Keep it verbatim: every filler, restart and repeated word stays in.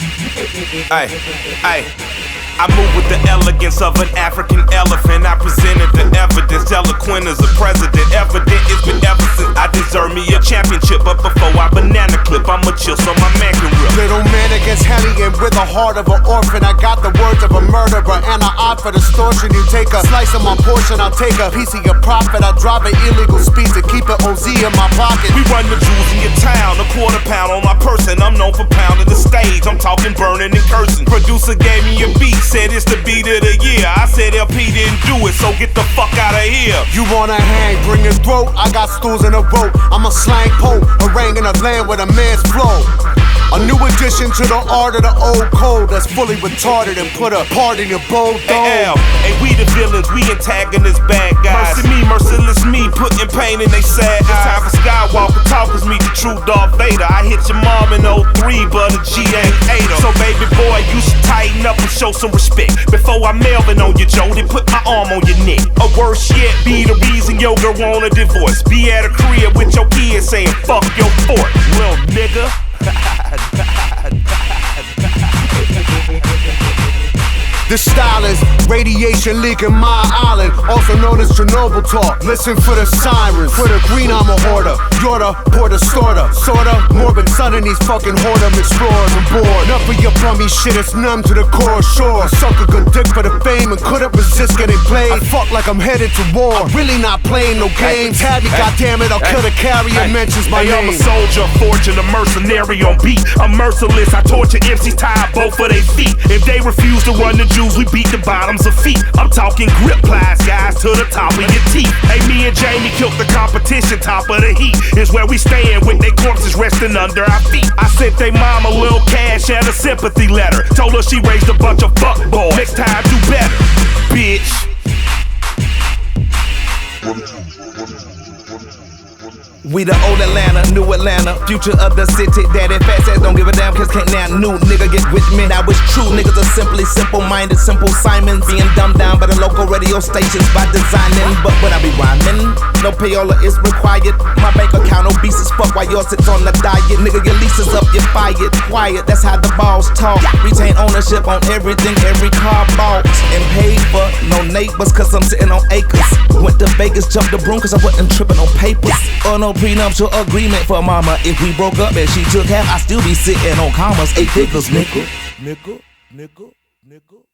Ay, ay. I move with the elegance of an African elephant. I presented the evidence, eloquent as a president. Evident it's been ever since I deserve me a championship. But before I banana clip, I'ma chill so my man can rip. Little man against hellion with the heart of an orphan. I got the words of a murderer and an eye for distortion. You take a slice of my portion, I'll take a piece of your profit. I drive an illegal speed to keep an O Z in my pocket. We run the jewels in your town, a quarter pound on my person. I'm known for pounding the stage, I'm talking burning and cursing. Producer gave me a beat, said it's the beat of the year. I said L P didn't do it, so get the fuck out of here. You wanna hang, bring your throat, I got stools in a rope. I'm a slang pope, haranguing a land with a man's flow. A new addition to the art of the old code that's fully retarded and put a part in your bold dome. Hey, L, hey, we the villains, we antagonists, bad guys. Mercy me, merciless me, putting pain in they sad eyes. It's time for Skywalker talkers, meet the true Darth Vader. I hit your mom in oh three, but a G ain't ate her. So baby boy, you should tighten up and show some respect. Before I Melvin on your Joe, then put my arm on your neck. Or worse yet, be the reason your girl want a divorce. Be at a crib with your kids saying fuck your fort, little nigga. This style is radiation leaking my island, also known as Chernobyl talk. Listen for the sirens, for the green armor hoarder. You're the porter sorta, sorta morbid son in these fucking whoredom explorers and bored. Enough of your bummy shit, it's numb to the core. Sure, suck a good dick for the fame and couldn't resist getting played. I fuck like I'm headed to war, I'm really not playing no games. Tabby, goddammit, I'll kill the carrier mentions my hey, name. I'm a soldier, a fortune, a mercenary on beat. I'm merciless, I torture M Cs, tie both of their feet. If they refuse to run the Jews, we beat the bottoms of feet. I'm talking grip plies, guys, to the top of your teeth. Hey, me and Jamie killed the competition, top of the heat is where we stand with they corpses resting under our feet. I sent they mom a little cash and a sympathy letter. Told her she raised a bunch of fuck boys. Next time, do better, bitch. We the old Atlanta, new Atlanta, future of the city. Daddy fat says don't give a damn, cause can't now new nigga get with me. Now it's true, niggas are simply simple-minded, simple Simons. Being dumbed down by the local radio stations by designing. But when I be rhyming, no payola is required. My bank account obese as fuck while yours sits on the diet. Nigga, your lease is up, you're fired. Quiet, that's how the balls talk. Retain ownership on everything, every car bought and paid for. No neighbors, cause I'm sitting on acres. Went to Vegas, jumped the broom, cause I wasn't tripping on papers. Oh no, prenuptial agreement for mama. If we broke up and she took half, I still be sitting on commas. Eight figures, nickel, nickel, nickel, nickel.